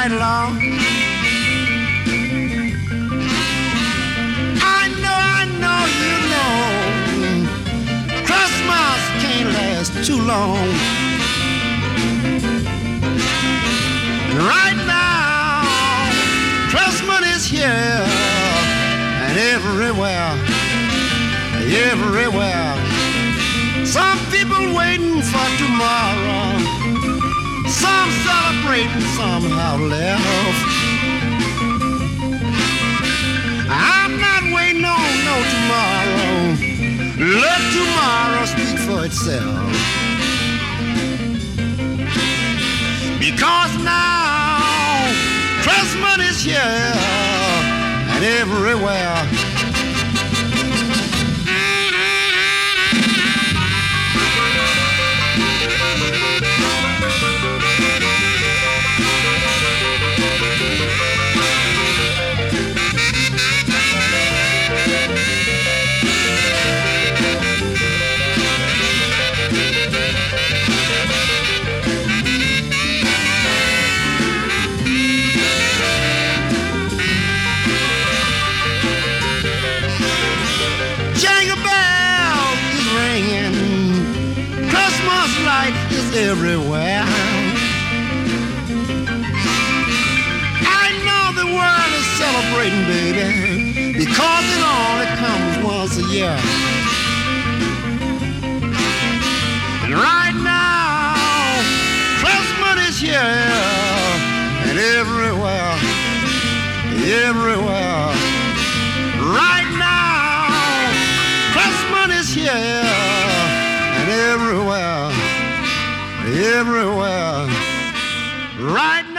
right along. I know, you know, Christmas can't last too long. And right now, Christmas is here, and everywhere, everywhere. Some people waiting for tomorrow, some celebrating, some have left. I'm not waiting on no tomorrow. Let tomorrow speak for itself. Because now Christmas is here and everywhere. Everywhere. I know the world is celebrating, baby, because it only comes once a year. And right now, Christmas is here, and everywhere, everywhere. Right now, Christmas is here, and everywhere. Everywhere, right